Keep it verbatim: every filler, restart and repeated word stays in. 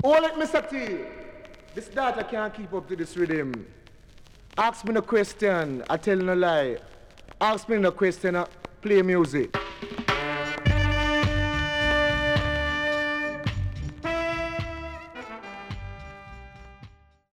Oh, let me say to you, this daughter can't keep up to this rhythm. Ask me no question, I tell no lie. Ask me no question, I play music.